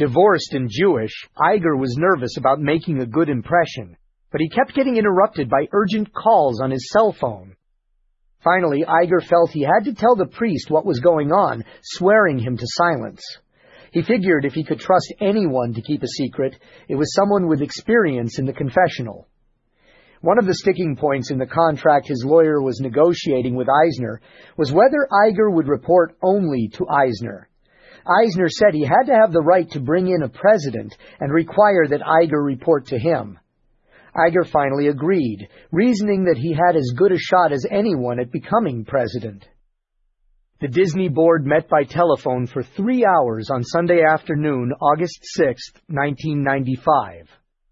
Divorced and Jewish, Iger was nervous about making a good impression, but he kept getting interrupted by urgent calls on his cell phone. Finally, Iger felt he had to tell the priest what was going on, swearing him to silence. He figured if he could trust anyone to keep a secret, it was someone with experience in the confessional. One of the sticking points in the contract his lawyer was negotiating with Eisner was whether Iger would report only to Eisner. Eisner said he had to have the right to bring in a president and require that Iger report to him. Iger finally agreed, reasoning that he had as good a shot as anyone at becoming president. The Disney board met by telephone for 3 hours on Sunday afternoon, August 6, 1995.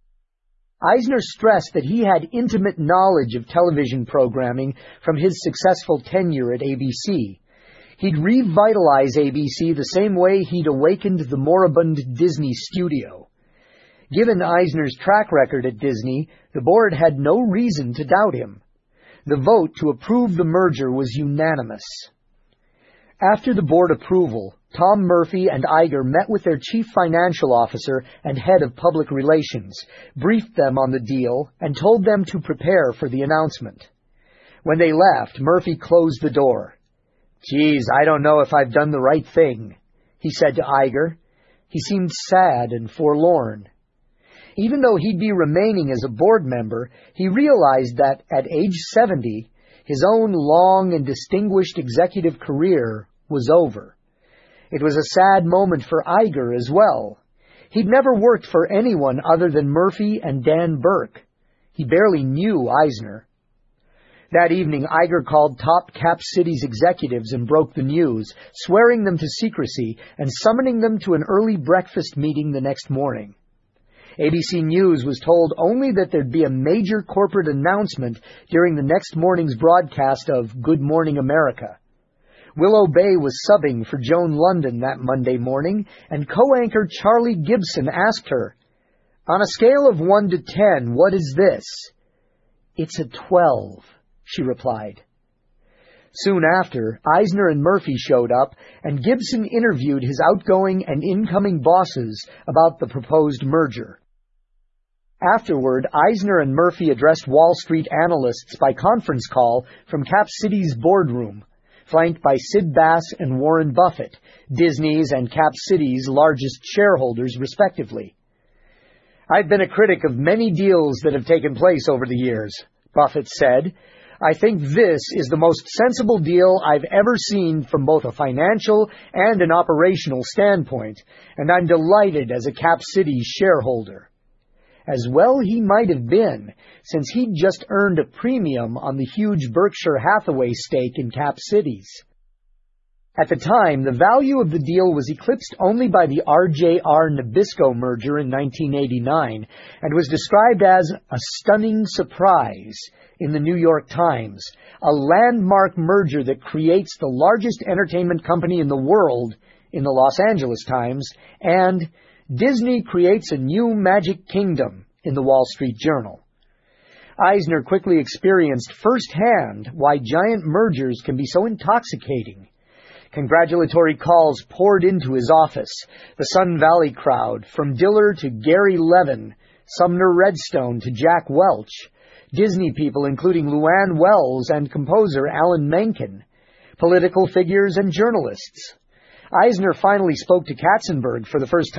Eisner stressed that he had intimate knowledge of television programming from his successful tenure at ABC. He'd revitalize ABC the same way he'd awakened the moribund Disney studio. Given Eisner's track record at Disney, the board had no reason to doubt him. The vote to approve the merger was unanimous. After the board approval, Tom Murphy and Iger met with their chief financial officer and head of public relations, briefed them on the deal, and told them to prepare for the announcement. When they left, Murphy closed the door. "Geez, I don't know if I've done the right thing," he said to Iger. He seemed sad and forlorn. Even though he'd be remaining as a board member, he realized that at age 70, his own long and distinguished executive career was over. It was a sad moment for Iger as well. He'd never worked for anyone other than Murphy and Dan Burke. He barely knew Eisner. That evening, Iger called top Cap Cities executives and broke the news, swearing them to secrecy and summoning them to an early breakfast meeting the next morning. ABC News was told only that there'd be a major corporate announcement during the next morning's broadcast of Good Morning America. Willow Bay was subbing for Joan London that Monday morning, and co-anchor Charlie Gibson asked her, "On a scale of 1 to 10, what is this?" "It's a 12, she replied. Soon after, Eisner and Murphy showed up, and Gibson interviewed his outgoing and incoming bosses about the proposed merger. Afterward, Eisner and Murphy addressed Wall Street analysts by conference call from Cap Cities' boardroom, flanked by Sid Bass and Warren Buffett, Disney's and Cap Cities' largest shareholders, respectively. "I've been a critic of many deals that have taken place over the years," Buffett said. "I think this is the most sensible deal I've ever seen from both a financial and an operational standpoint, and I'm delighted as a Cap Cities shareholder." As well he might have been, since he'd just earned a premium on the huge Berkshire Hathaway stake in Cap Cities. At the time, the value of the deal was eclipsed only by the RJR-Nabisco merger in 1989 and was described as a stunning surprise in the New York Times, a landmark merger that creates the largest entertainment company in the world in the Los Angeles Times, and Disney creates a new Magic Kingdom in the Wall Street Journal. Eisner quickly experienced firsthand why giant mergers can be so intoxicating. Congratulatory calls poured into his office, the Sun Valley crowd, from Diller to Gary Levin, Sumner Redstone to Jack Welch, Disney people including Luann Wells and composer Alan Menken, political figures and journalists. Eisner finally spoke to Katzenberg for the first time